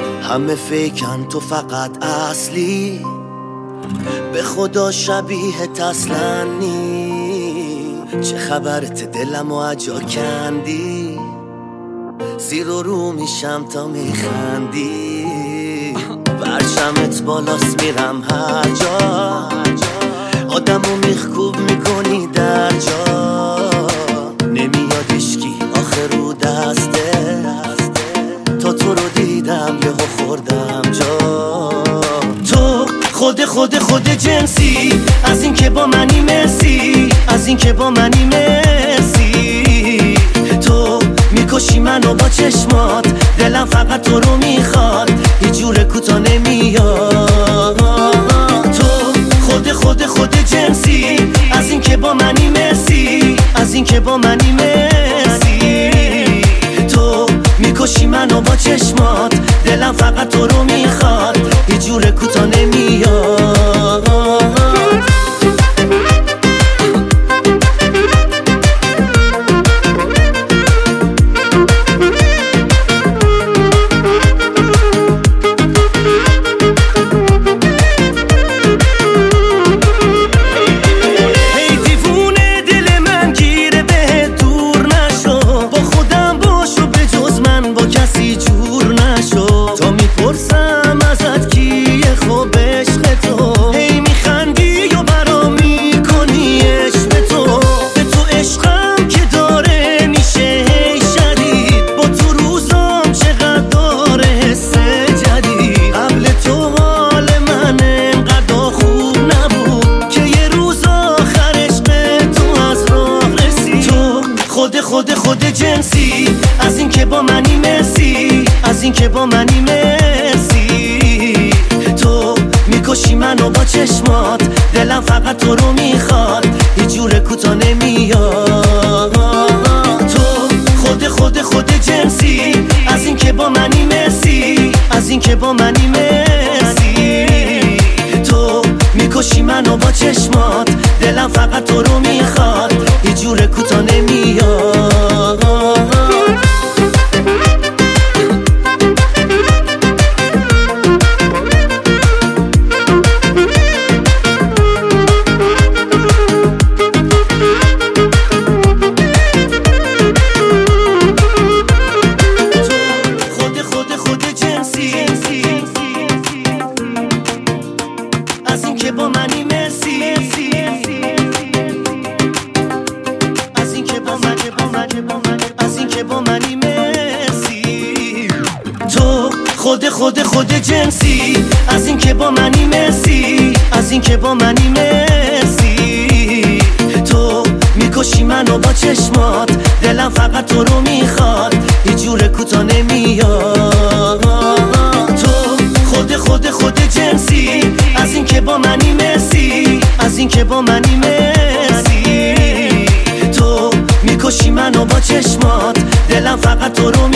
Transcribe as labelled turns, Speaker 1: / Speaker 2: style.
Speaker 1: همه فیکن تو فقط اصلی، به خدا شبیه تسلنی. چه خبرت دلمو اجا کندی، زیر و رو میشم تا میخندی. برشمت بالاست میرم هر جا، آدمو میخکوب میکنی در جا. نمیاد اشکی آخر رو دسته، تا تو رو دیدم یهو خوردم جا. تو خود جنسی، از این که با منی مرسی، از این که با منی مرسی. تو میکشی منو با چشمات، دلم فقط تو رو میخواد، هیچ جور کوتا نمیاد. تو خود جنسی، از این که با منی مرسی، از این که با منی مرسی. تو میکشی منو با چشمات، دلم فقط تو رو میخواد، هیچ جور کوتا نمیاد. خود جنسی، از این که با منی مرسی، از این که با منی مرسی. تو میکشی منو با چشمات، دلم فقط تو رو میخواد، هیچ جور کوتا نمیاد. تو خود جنسی، از این که با منی مرسی، از این که با منی مرسی. تو میکشی منو با چشمات، دلم فقط تو رو میخواد، هیچ جور کوتا نمیاد. از این که با منی مرسی، از این که با منی مرسی. تو خود جنسی، از این که با منی مرسی، از این که با منی مرسی. تو میکشی منو با چشمات، دلم فقط تو رو میخواد، هیچ جور کوتا نمیاد. تو خود جنسی، از این که با منی مرسی، از این که با منی مرسی. تو میکشی منو با چشمات، دلم فقط تو رو